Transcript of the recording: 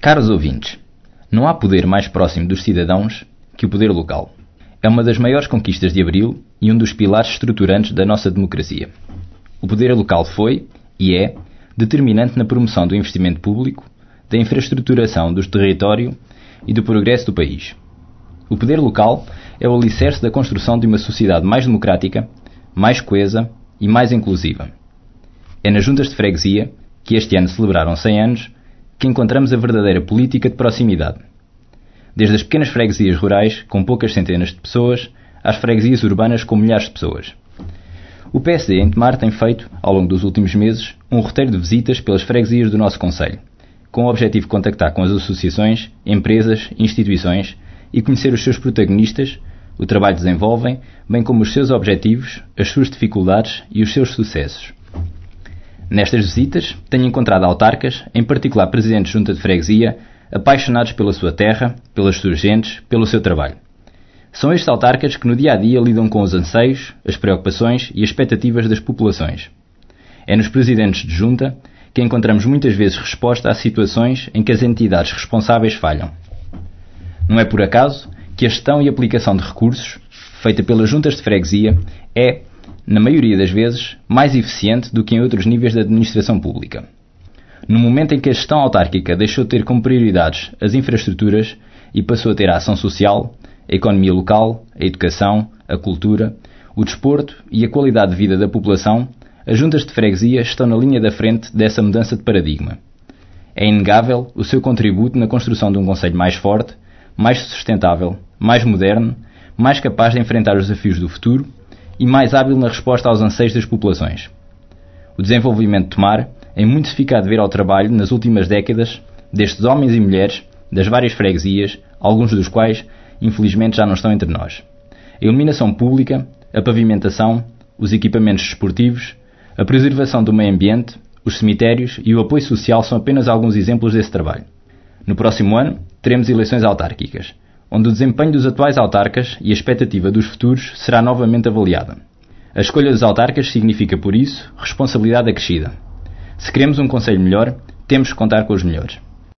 Caros ouvintes, não há poder mais próximo dos cidadãos que o poder local. É uma das maiores conquistas de Abril e um dos pilares estruturantes da nossa democracia. O poder local foi, e é, determinante na promoção do investimento público, da infraestruturação do território e do progresso do país. O poder local é o alicerce da construção de uma sociedade mais democrática, mais coesa e mais inclusiva. É nas juntas de freguesia, que este ano celebraram 100 anos, que encontramos a verdadeira política de proximidade. Desde as pequenas freguesias rurais, com poucas centenas de pessoas, às freguesias urbanas com milhares de pessoas. O PSD em Tomar tem feito, ao longo dos últimos meses, um roteiro de visitas pelas freguesias do nosso concelho, com o objetivo de contactar com as associações, empresas, instituições e conhecer os seus protagonistas, o trabalho que desenvolvem, bem como os seus objetivos, as suas dificuldades e os seus sucessos. Nestas visitas, tenho encontrado autarcas, em particular presidentes de junta de freguesia, apaixonados pela sua terra, pelas suas gentes, pelo seu trabalho. São estes autarcas que no dia-a-dia lidam com os anseios, as preocupações e as expectativas das populações. É nos presidentes de junta que encontramos muitas vezes resposta a situações em que as entidades responsáveis falham. Não é por acaso que a gestão e aplicação de recursos, feita pelas juntas de freguesia, é, na maioria das vezes, mais eficiente do que em outros níveis da administração pública. No momento em que a gestão autárquica deixou de ter como prioridades as infraestruturas e passou a ter a ação social, a economia local, a educação, a cultura, o desporto e a qualidade de vida da população, as juntas de freguesia estão na linha da frente dessa mudança de paradigma. É inegável o seu contributo na construção de um concelho mais forte, mais sustentável, mais moderno, mais capaz de enfrentar os desafios do futuro e mais hábil na resposta aos anseios das populações. O desenvolvimento de Tomar é muito se fica a dever ao trabalho nas últimas décadas destes homens e mulheres das várias freguesias, alguns dos quais infelizmente já não estão entre nós. A iluminação pública, a pavimentação, os equipamentos desportivos, a preservação do meio ambiente, os cemitérios e o apoio social são apenas alguns exemplos desse trabalho. No próximo ano, teremos eleições autárquicas, onde o desempenho dos atuais autarcas e a expectativa dos futuros será novamente avaliada. A escolha dos autarcas significa, por isso, responsabilidade acrescida. Se queremos um concelho melhor, temos que contar com os melhores.